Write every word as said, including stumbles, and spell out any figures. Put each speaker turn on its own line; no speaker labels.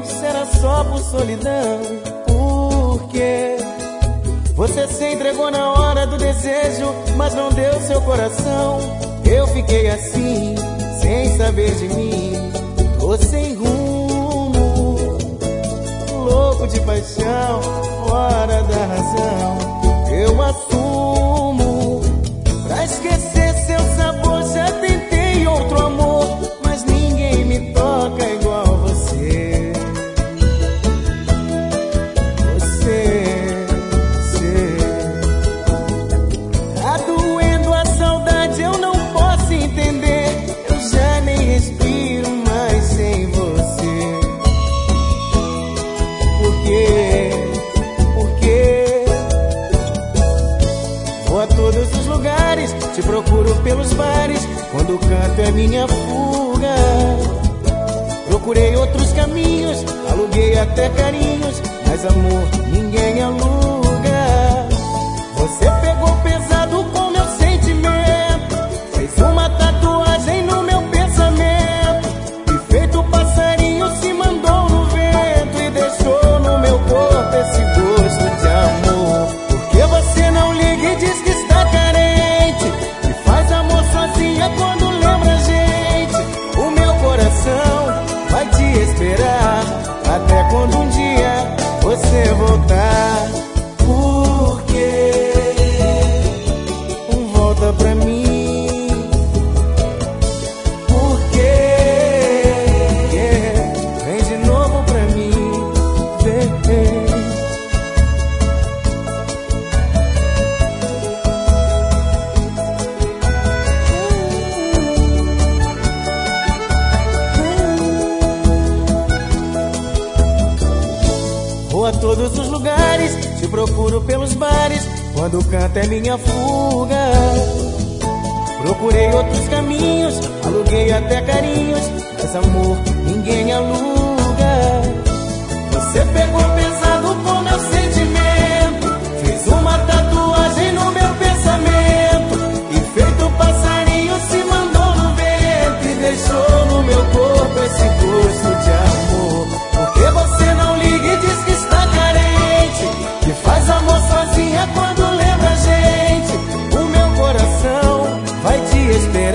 será só por solidão. Por quê? Você se entregou na hora do desejo, mas não deu seu coração. Eu fiquei assim, sem saber de mim. Tô sem rumo, louco de paixão, fora da razão. Eu assumo, pra esquecer seu sabor já tentei outro amor, mas ninguém me toca igual você. Você, você. Tá doendo a saudade, eu não posso entender. Eu já nem respiro mais sem você. Por quê? Por quê? Vou a todos os lugares, te procuro pelos bares, quando canto é minha fuga. Procurei outros caminhos, aluguei até carinhos, mas amor ninguém aluga. Você pegou pesado com meu sentimento, fez uma tatuagem no meu pensamento, e feito passarinho se mandou no vento e deixou no meu corpo esse gosto de amor. Porque você não liga e diz que está carente, e faz amor sozinha quando lembra a gente. O meu coração vai te esperar até quando um dia você voltar. Por quê? Volta pra mim. Por quê? Vem de novo pra mim. Vem. Vou a todos os lugares, te procuro pelos bares, quando canto é minha fuga. Procurei outros caminhos, aluguei até carinhos, mas amor ninguém aluga. Você pegou pesado com meu sentimento, fez uma tatuagem no meu pensamento, e feito passarinho se mandou no vento e deixou no meu corpo esse gosto de amor. Porque você não liga e diz que está carente, que faz amor sozinha quando lembra a gente. O meu coração vai te esperar